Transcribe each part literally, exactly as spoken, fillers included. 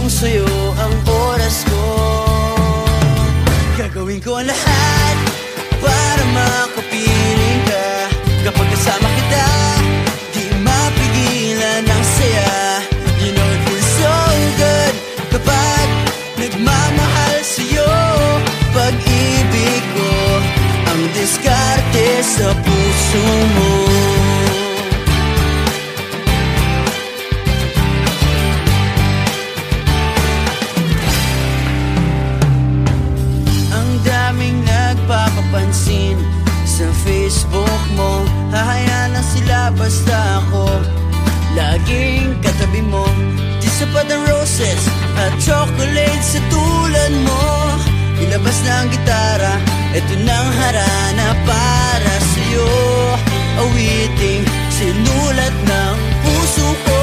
kung sa'yo ang oras ko. Gagawin ko ang lahat para makapiling ka. Kapag kasama kita, di mapigilan ang saya. You know it feels so good kapag nagmamahal sa'yo. Pag-ibig ko ang diskarte sa puso mo. Ang daming nagpapapansin sa Facebook mo, hahayaan lang sila basta ako laging katabi mo. Di sapat ang roses at chocolates sa tulad mo. Ilabas na ang gitara, eto nang harana para sa'yo. Awiting sinulat ng puso ko.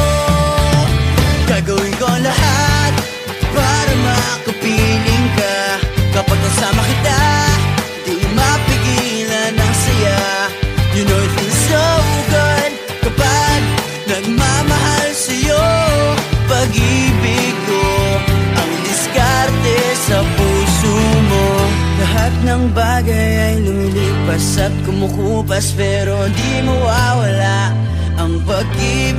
Gagawin ko ang lahat para makapiling ka. Kapag kasama kita, di mapigilan ang saya. You know it feels so good kapag nagmamahal sa'yo. Pag-ibig ko ang diskarte sa puso mo. Lahat ng bagay ay lumilipas at kumukupas, pero di mawawala ang pag-ibig